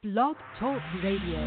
Blog Talk Radio.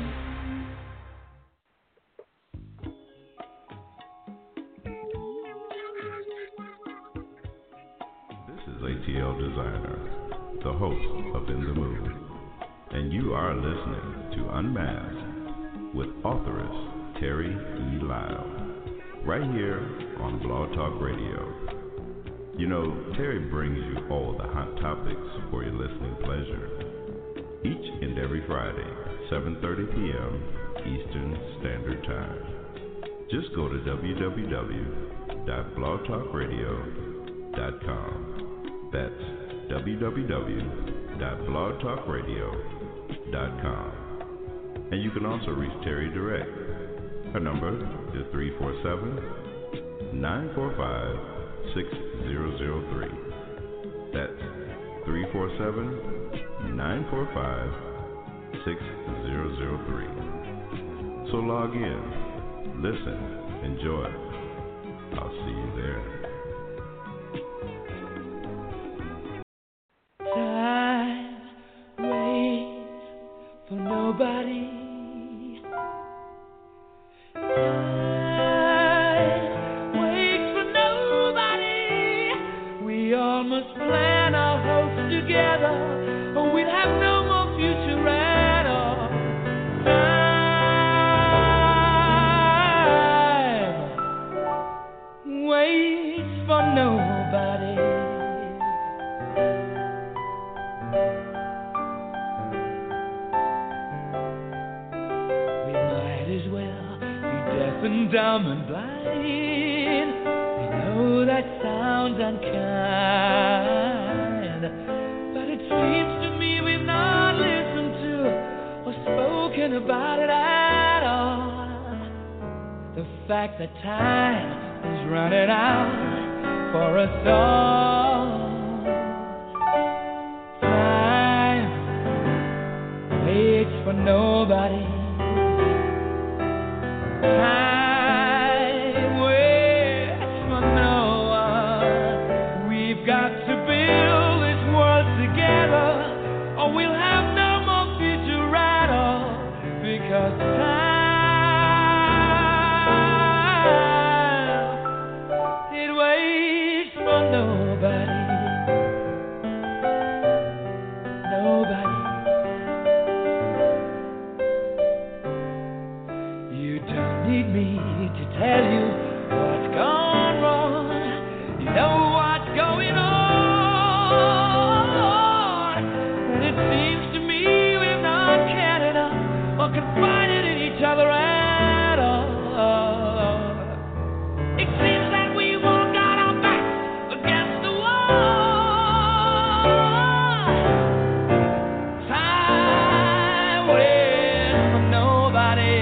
ATL Designer, the host of In the Mood, and you are listening to Unmasked with authoress Terry E. Lyle, right here on Blog Talk Radio. You know, Terry brings you all the hot topics for your listening pleasure, each and every Friday, 7:30 p.m. Eastern Standard Time. Just go to www.blogtalkradio.com. That's www.blogtalkradio.com. And you can also reach Terry direct. Her number is 347-945-6003. That's 347-945-6003. So log in, listen, enjoy. I'll see you there. Nobody. Time waits for nobody. We all must plan our hopes together, or we'll have no more future at all. Time waits for nobody. And dumb and blind, I know that sounds unkind, but it seems to me we've not listened to or spoken about it at all. The fact that time is running out for us all. Time waits for nobody. Time waits for no one. We've got to build this world together, or we'll have no more future at all. Because time, it waits for nobody. Nobody. Need me to tell you what's gone wrong. You know what's going on. And it seems to me we've not cared enough or confided in each other at all. It seems that we all got our backs against the wall. Time waits for nobody.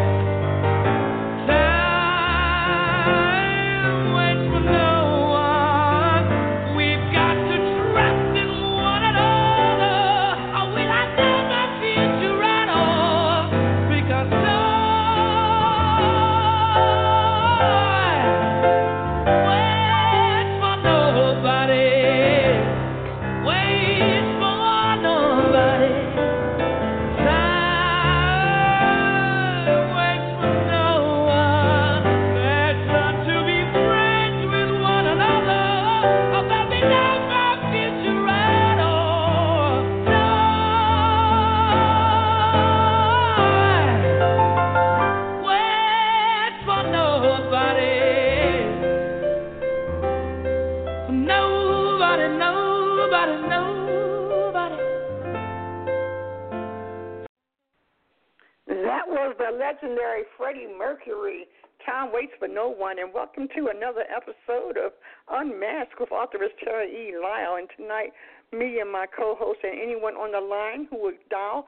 Legendary Freddie Mercury, Time Waits for No One, and welcome to another episode of Unmasked with authoress Terry E. Lyle. And tonight, me and my co-host and anyone on the line who would dial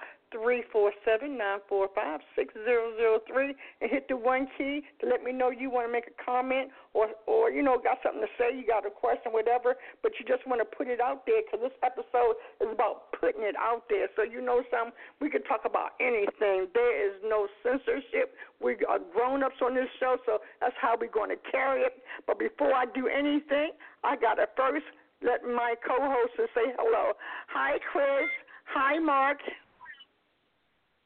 347-945-6003 and hit the one key to let me know you want to make a comment or you know, got something to say, you got a question, whatever, but you just want to put it out there because this episode is about putting it out there. So you know something, we can talk about anything. There is no censorship. We are grown-ups on this show, so that's how we're going to carry it. But before I do anything, I got to first let my co-host say hello. Hi, Chris. Hi, Mark.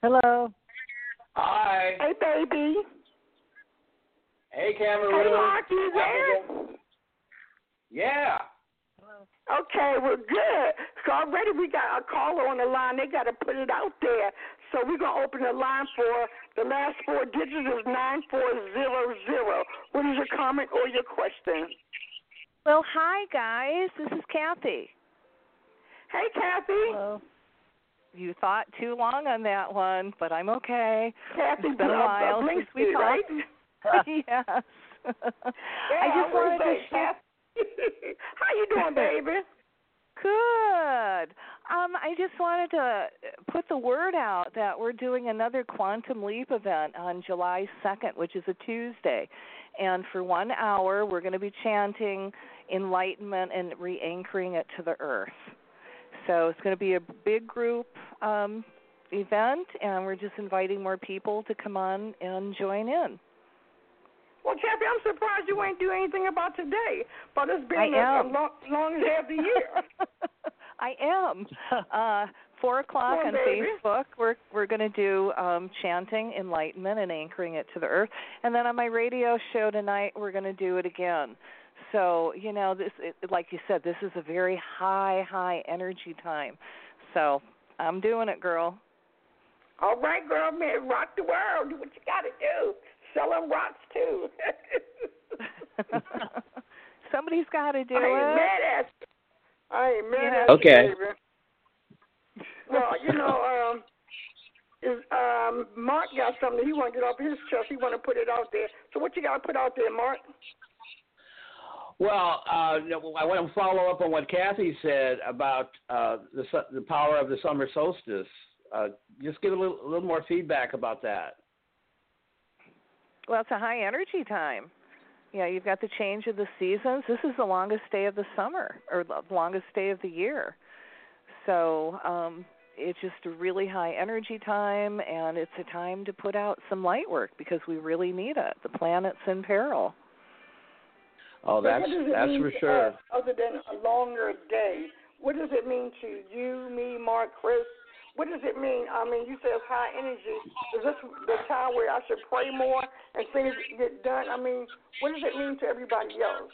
Hello. Hi. Hey, baby. Hey, Cameron. Hey, Mark, you there? Yeah. Okay, well, good. So already we got a caller on the line. They got to put it out there. So we're going to open the line for the last four digits is 9400. What is your comment or your question? Well, hi, guys. This is Kathy. Hey, Kathy. Hello. You thought too long on that one, but I'm okay. Kathy, it's been a while since we right? talked. Yes. I just wanted to share. How you doing, baby? Good. I just wanted to put the word out that we're doing another Quantum Leap event on July 2nd, which is a Tuesday. And for 1 hour, we're going to be chanting enlightenment and re-anchoring it to the earth. So it's going to be a big group event, and we're just inviting more people to come on and join in. Well, Kathy, I'm surprised you ain't do anything about today, but it's been a long half the year. I am. 4 o'clock on Facebook, we're going to do chanting, enlightenment, and anchoring it to the earth. And then on my radio show tonight, we're going to do it again. So, like you said, this is a very high energy time. So I'm doing it, girl. All right, girl, man, rock the world. Do what you got to do. Sell them rocks, too. Somebody's got to do it. I ain't mad at you. I ain't mad at you, baby. Well, Mark got something he want to get off his chest. He want to put it out there. So what you got to put out there, Mark? Well, I want to follow up on what Kathy said about the power of the summer solstice. Just give a little more feedback about that. Well, it's a high energy time. Yeah, you've got the change of the seasons. This is the longest day of the summer, or the longest day of the year. So it's just a really high energy time, and it's a time to put out some light work because we really need it. The planet's in peril. Oh, that's for sure. Other than a longer day, what does it mean to you, me, Mark, Chris? What does it mean? I mean, you say it's high energy. Is this the time where I should pray more and things get done? I mean, what does it mean to everybody else?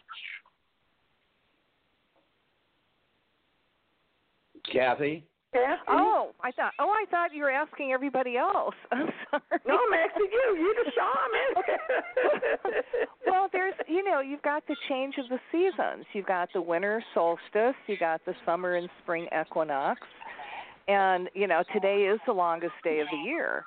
Kathy? Kathy? I thought you were asking everybody else. I'm sorry. No, I'm asking you. You're the shaman. Well, you've got the change of the seasons. You've got the winter solstice. You got the summer and spring equinox. And, today is the longest day of the year.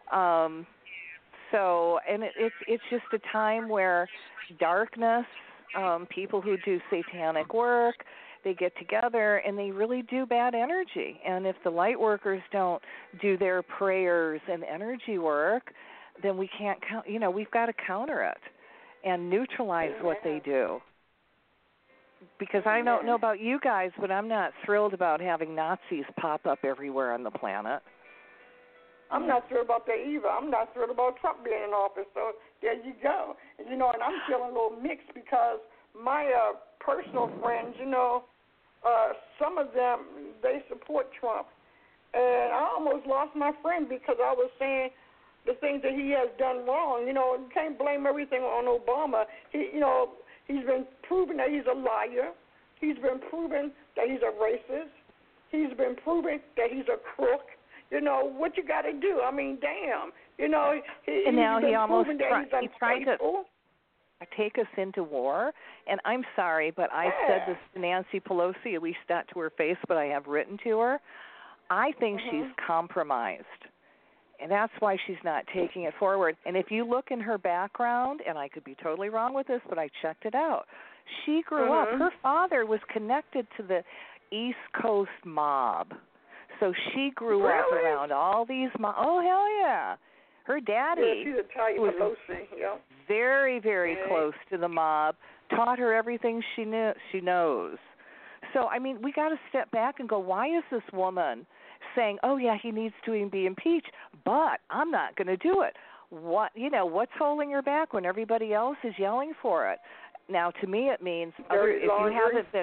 It's just a time where darkness, people who do satanic work, they get together and they really do bad energy. And if the light workers don't do their prayers and energy work, then we can't we've got to counter it and neutralize what they do. Because I don't know about you guys, but I'm not thrilled about having Nazis pop up everywhere on the planet. I'm not thrilled about that either. I'm not thrilled about Trump being in office. So there you go. And I'm feeling a little mixed because my personal friends, some of them, they support Trump. And I almost lost my friend because I was saying the things that he has done wrong. You can't blame everything on Obama. He's been proven that he's a liar. He's been proven that he's a racist. He's been proven that he's a crook. What you got to do? I mean, damn. And now he almost tried to take us into war. And I'm sorry, but I said this to Nancy Pelosi, at least not to her face, but I have written to her. I think she's compromised. And that's why she's not taking it forward. And if you look in her background, and I could be totally wrong with this, but I checked it out, she grew up. Her father was connected to the East Coast mob. So she grew up around all these Oh, hell yeah. Her daddy was very, very close to the mob, taught her everything she knows. So, I mean, we got to step back and go, why is this woman saying, oh, yeah, he needs to be impeached, but I'm not going to do it? What's holding her back when everybody else is yelling for it? Now, to me, it means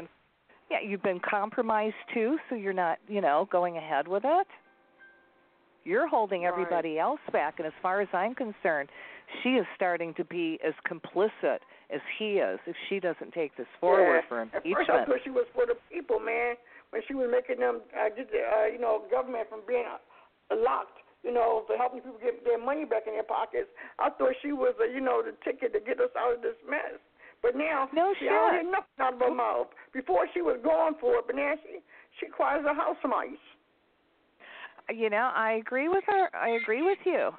you've been compromised too, so you're not, going ahead with it. You're holding everybody else back, and as far as I'm concerned, she is starting to be as complicit as he is if she doesn't take this forward for impeachment. At first, I thought she was for the people, man. When she was making them get the government from being locked, for helping people get their money back in their pockets, I thought she was the ticket to get us out of this mess. But now, I don't hear nothing out of her mouth. Before she was going for it, but now she cries a house mice. I agree with her. I agree with you.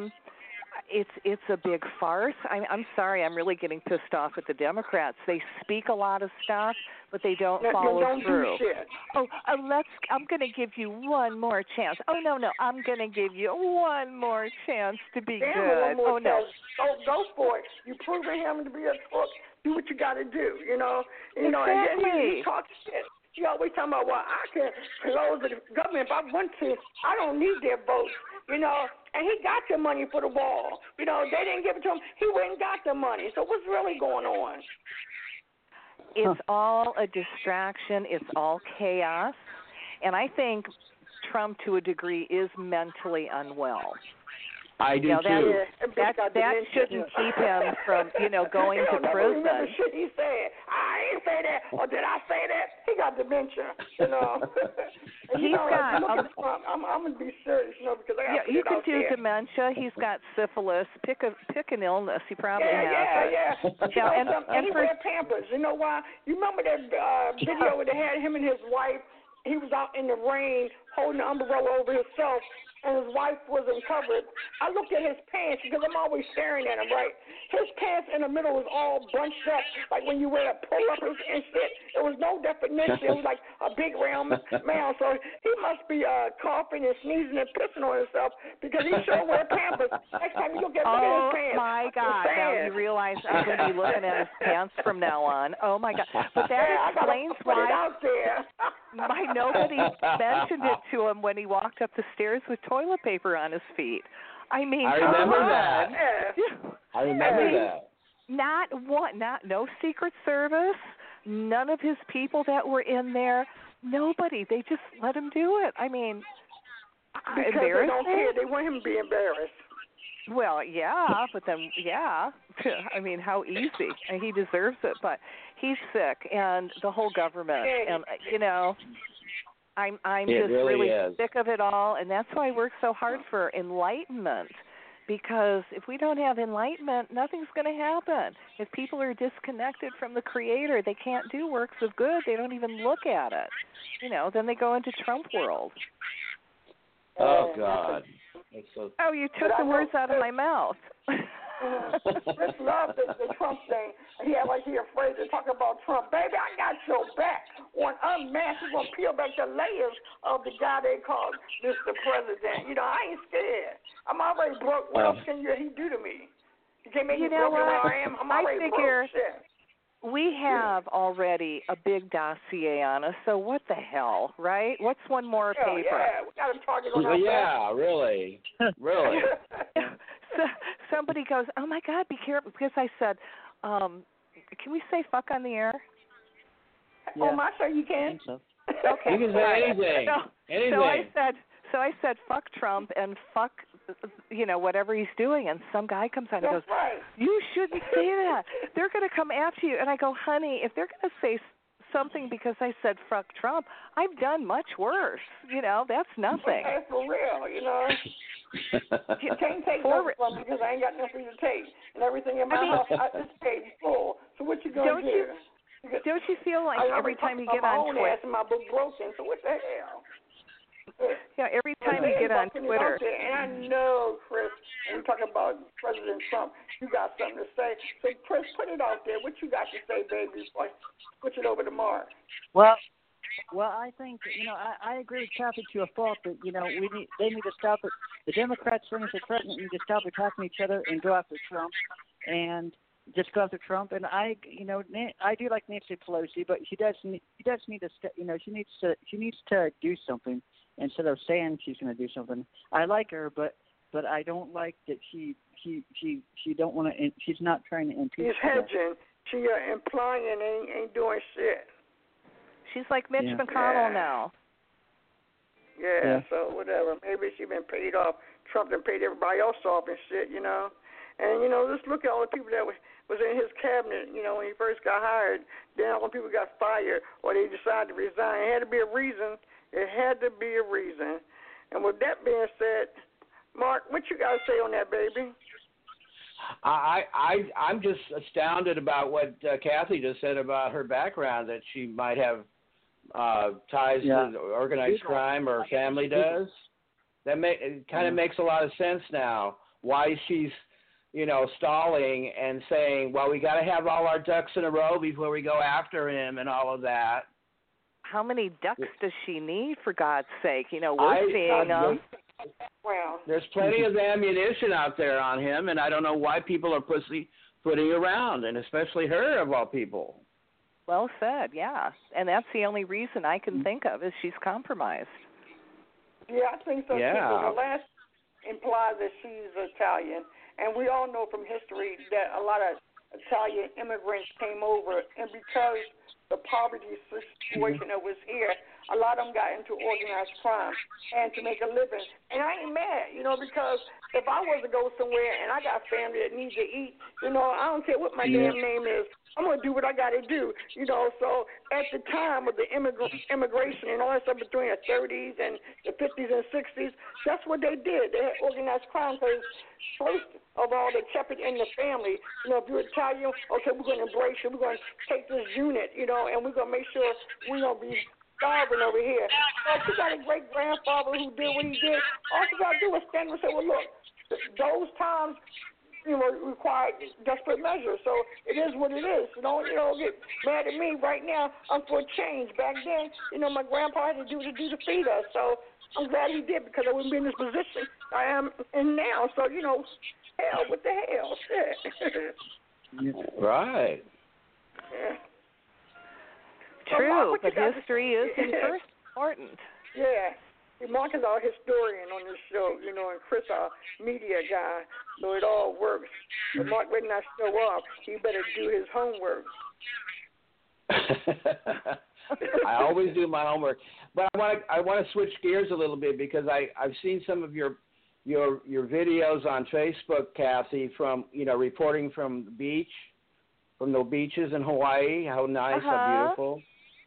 It's a big farce. I'm sorry. I'm really getting pissed off at the Democrats. They speak a lot of stuff, but they don't follow through. Do shit. I'm going to give you one more chance. Oh no, I'm going to give you one more chance to be good. Oh no. Go for it. You proven him to be a crook. Do what you got to do. Exactly. And then he talks shit. She always talking about, well, I can close the government if I want to. I don't need their votes, and he got the money for the wall. They didn't give it to him. He went and got the money. So what's really going on? It's all a distraction. It's all chaos. And I think Trump, to a degree, is mentally unwell. I do too. That shouldn't keep him from, going to prison. Remember shit he said. I ain't say that, or did I say that? He got dementia, He's got. I'm gonna be serious, because I got you could do dementia. He's got syphilis. Pick an illness. He probably has it. Yeah. And he wear Pampers. You know why? You remember that video where they had him and his wife? He was out in the rain holding the umbrella over himself, and his wife wasn't covered. I looked at his pants because I'm always staring at him, right? His pants in the middle was all bunched up, like when you wear a pull-uppers and shit. There was no definition. It was like a big round mound. So he must be coughing and sneezing and pissing on himself because he sure wear Pampers. Next time you look at his pants. Oh, my God. Now you realize I'm going to be looking at his pants from now on. Oh, my God. But that explains why nobody mentioned it to him when he walked up the stairs with toilet paper on his feet. I remember that. I remember that. No Secret Service, none of his people that were in there, nobody. They just let him do it. Because they don't care. They want him to be embarrassed. Well, yeah, but then, how easy. He deserves it, but he's sick, and the whole government, and, I'm just really sick of it all, and that's why I work so hard for enlightenment, because if we don't have enlightenment, nothing's going to happen. If people are disconnected from the Creator, they can't do works of good. They don't even look at it. Then they go into Trump world. Oh, God. You took the words out of my mouth. Chris loves the Trump thing. He afraid to talk about Trump. Baby, I got your back. On Unmasked, we're going to peel back the layers of the guy they call Mr. President. I ain't scared. I'm already broke. What else can he do to me? He can't make me broke where I am. I'm already broke. Shit. We have already a big dossier on us, so what the hell, right? What's one more paper? Yeah, we got a target on our back. Really. Really. So somebody goes, oh, my God, be careful, because I said, can we say fuck on the air? Yeah. Oh, my sure you can. So. Okay. You can say anything. Anything. So I said fuck Trump and fuck, whatever he's doing. And some guy comes on and goes, you shouldn't say that. They're going to come after you. And I go, honey, if they're going to say something because I said fuck Trump, I've done much worse. That's nothing. For real, You can't take nothing from me because I ain't got nothing to take. And everything in my house, this page is full. So what you going to do? Don't you feel like every time you get on Twitter? My book broken, so what the hell? Every time you get on Twitter. And I know, Chris, when we talk about President Trump, you got something to say. So, Chris, put it out there. What you got to say, baby, before I switch it over to Mark? Well, I think, I agree with Kathy to a fault that, they need to stop it. The Democrats, running for president, need to stop attacking each other and go after Trump. And just go after Trump. And I do like Nancy Pelosi, but she does need to, she needs to do something instead of saying she's going to do something. I like her, but I don't like that she don't want to. She's not trying to impeach. She's hedging. She implying ain't doing shit. She's like Mitch McConnell now. Yeah, so whatever. Maybe she been paid off. Trump done paid everybody else off and shit, you know. And, you know, just look at all the people that was in his cabinet, you know, when he first got hired. Then all the people got fired or they decided to resign. It had to be a reason. It had to be a reason. And with that being said, Mark, what you got to say on that, baby? I'm just astounded about what Kathy just said about her background, that she might have ties to organized crime, or her family does. It kind of makes a lot of sense now why she's, you know, stalling and saying, well, we got to have all our ducks in a row before we go after him and all of that. How many ducks does she need, for God's sake? You know, we're seeing them. Well, there's plenty of ammunition out there on him, and I don't know why people are putting around, and especially her, of all people. Well said, yeah. And that's the only reason I can think of, is she's compromised. Yeah, I think so, yeah. too. The last implies that she's Italian, and we all know from history that a lot of Italian immigrants came over, and because the poverty situation that was here, a lot of them got into organized crime and to make a living. And I ain't mad, you know, because if I was to go somewhere and I got family that needs to eat, you know, I don't care what my damn name is. I'm going to do what I got to do, you know. So at the time of the immigration and all that stuff between the 30s and the 50s and 60s, that's what they did. They had organized crime because first of all, they kept it in the family. You know, if you're Italian, okay, we're going to embrace you. We're going to take this unit, you know, and we're going to make sure we don't be starving over here. So if you got a great-grandfather who did what he did, all you got to do is stand and say, well, look, those times, you know, required desperate measures. So it is what it is. So don't, you know, get mad at me right now. I'm for change. Back then, you know, my grandpa had to do to feed us. So I'm glad he did, because I wouldn't be in this position I am in now. So, you know, hell with the hell. Right. Yeah. True, but history is important. Yeah. Mark is our historian on this show, you know, and Chris our media guy, so it all works. But Mark better not show up. He better do his homework. I always do my homework, but I want to switch gears a little bit, because I've seen some of your videos on Facebook, Kathy, from, you know, reporting from the beach, from the beaches in Hawaii. How nice, how beautiful.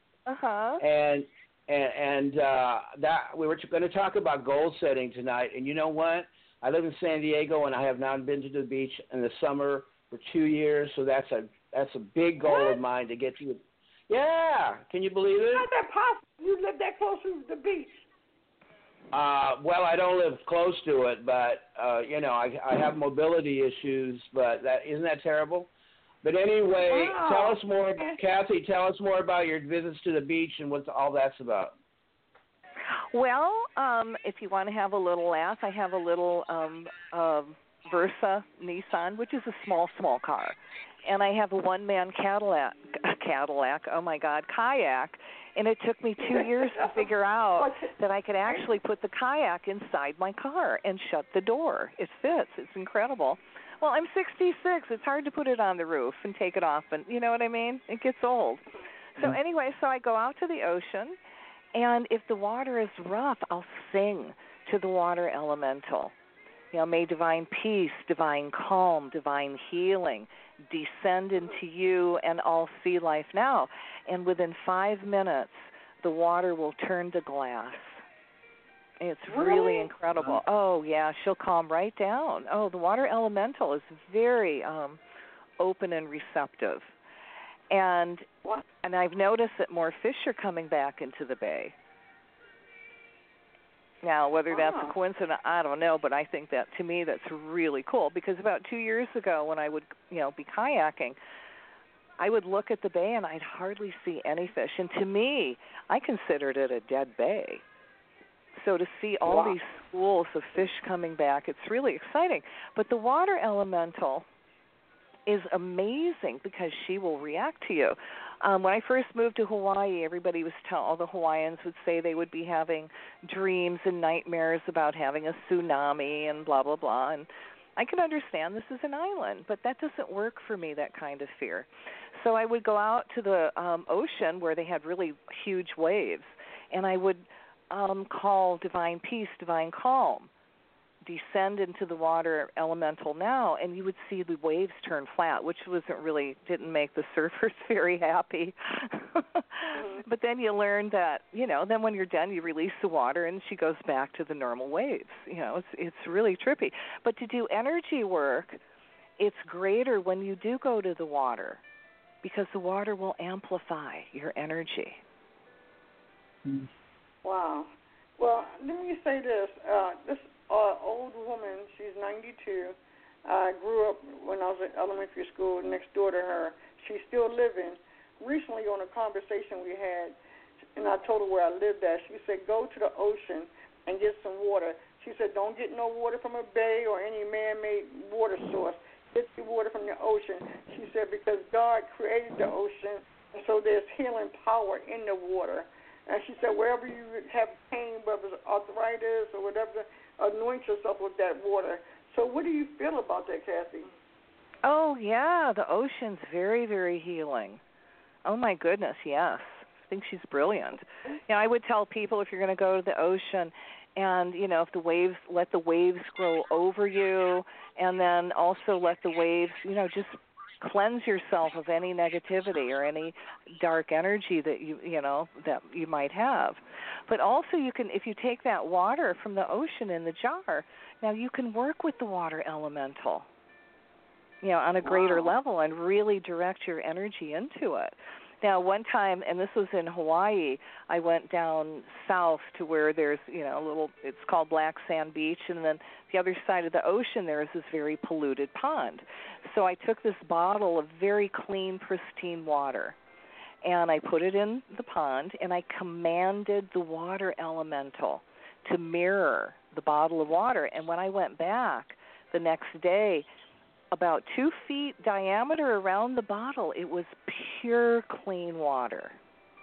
And that we were going to talk about goal setting tonight. And you know what? I live in San Diego, and I have not been to the beach in the summer for 2 years. So that's a big goal of mine to get to. Yeah, can you believe it? How's that possible? You live that close to the beach. Well, I don't live close to it, but you know, I have mobility issues. But isn't that terrible? But anyway, Tell us more, Kathy. Tell us more about your visits to the beach and what all that's about. Well, if you want to have a little laugh, I have a little Versa Nissan, which is a small car, and I have a one-man Cadillac. Oh my God, kayak. And it took me 2 years to figure out that I could actually put the kayak inside my car and shut the door. It fits. It's incredible. Well, I'm 66. It's hard to put it on the roof and take it off, and you know what I mean? It gets old. So anyway, so I go out to the ocean, and if the water is rough, I'll sing to the water elemental. You know, may divine peace, divine calm, divine healing descend into you and all sea life now. And within 5 minutes, the water will turn to glass. It's really incredible. Oh, yeah, she'll calm right down. Oh, the water elemental is very open and receptive. And I've noticed that more fish are coming back into the bay. Now, whether that's a coincidence, I don't know, but I think that, to me, that's really cool, because about 2 years ago when I would, you know, be kayaking, I would look at the bay and I'd hardly see any fish. And to me, I considered it a dead bay. So to see all these schools of fish coming back, it's really exciting. But the water elemental is amazing because she will react to you. When I first moved to Hawaii, everybody was all the Hawaiians would say they would be having dreams and nightmares about having a tsunami and blah, blah, blah. And I can understand this is an island, but that doesn't work for me, that kind of fear. So I would go out to the ocean where they had really huge waves, and I would call Divine Peace, Divine Calm, descend into the water elemental now, and you would see the waves turn flat, which didn't make the surfers very happy. But then you learn that, then when you're done, you release the water, and she goes back to the normal waves. It's really trippy. But to do energy work, it's greater when you do go to the water, because the water will amplify your energy. Wow. Well, let me say this. This old woman, she's 92. I grew up when I was in elementary school next door to her. She's still living. Recently, on a conversation we had, and I told her where I lived at, she said, go to the ocean and get some water. She said, don't get no water from a bay or any man-made water source. Get the water from the ocean. She said, because God created the ocean, and so there's healing power in the water. And she said, wherever you have pain, whether it's arthritis or whatever, anoint yourself with that water. So what do you feel about that, Kathy? Oh, yeah, the ocean's very, very healing. Oh, my goodness, yes. I think she's brilliant. I would tell people if you're going to go to the ocean and, if let the waves grow over you, and then also let the waves, just cleanse yourself of any negativity or any dark energy that that you might have. But also you can, if you take that water from the ocean in the jar, now you can work with the water elemental, on a greater level and really direct your energy into it. Now, one time, and this was in Hawaii, I went down south to where there's, it's called Black Sand Beach, and then the other side of the ocean there is this very polluted pond. So I took this bottle of very clean, pristine water, and I put it in the pond, and I commanded the water elemental to mirror the bottle of water. And when I went back the next day, about 2 feet diameter around the bottle, it was pure, clean water.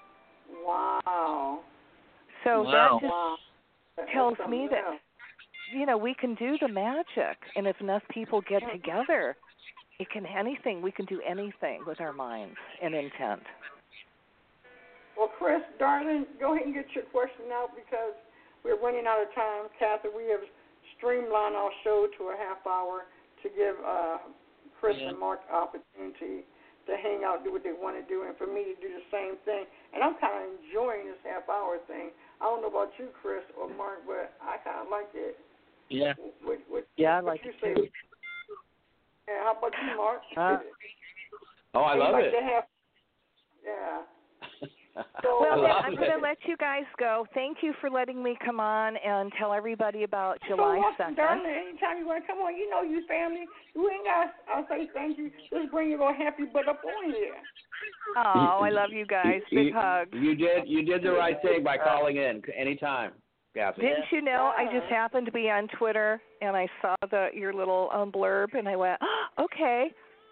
Wow. So that just tells me that, we can do the magic. And if enough people get together, we can do anything with our minds and intent. Well, Chris, darling, go ahead and get your question out because we're running out of time. Kathy, we have streamlined our show to a half hour to give Chris and Mark opportunity to hang out, do what they want to do, and for me to do the same thing. And I'm kind of enjoying this half-hour thing. I don't know about you, Chris or Mark, but I kind of like it. Yeah. I like it too. Yeah, how about you, Mark? I love it. Yeah. Well, then I'm going to let you guys go. Thank you for letting me come on and tell everybody about July 2nd. Darling, anytime you want to come on, you family. You ain't got I'll say thank you. Just bring your little happy butt up on here. Oh, I love you guys. Big hugs. You did the right thing by calling in anytime, Kathy. Didn't you know I just happened to be on Twitter and I saw your little blurb and I went, okay.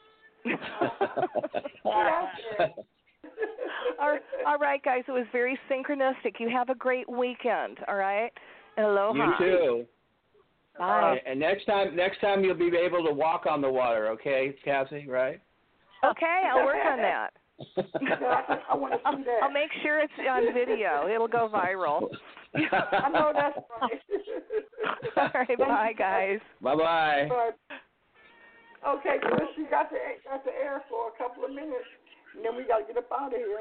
All right, guys. It was very synchronistic. You have a great weekend. All right, and aloha. You too. Bye. And next time you'll be able to walk on the water. Okay, Kathy. Right? Okay, I'll work on that. I want to see that. I'll make sure it's on video. It'll go viral. I know that's right. All right, bye, guys. Bye-bye. Okay, Chris, you got the air for a couple of minutes. And then we got to get up out of here.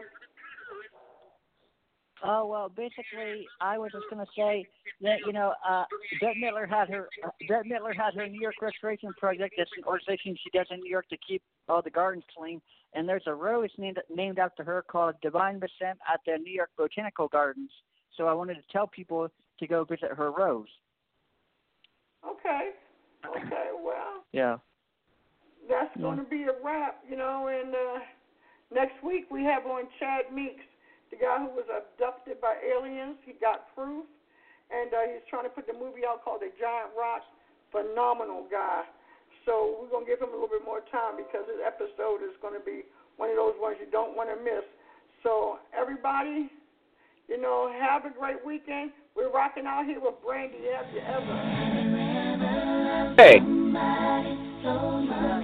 Oh, well, basically, I was just going to say that, Bette Midler had her New York Restoration Project. That's an organization she does in New York to keep all the gardens clean. And there's a rose named after her called Divine Bescent at the New York Botanical Gardens. So I wanted to tell people to go visit her rose. Okay, well. Yeah. That's going to be a wrap, and next week we have on Chad Meeks, the guy who was abducted by aliens. He got proof, and he's trying to put the movie out called The Giant Rock. Phenomenal guy. So we're going to give him a little bit more time because his episode is going to be one of those ones you don't want to miss. So everybody, have a great weekend. We're rocking out here with Brandy. Have you ever? Hey.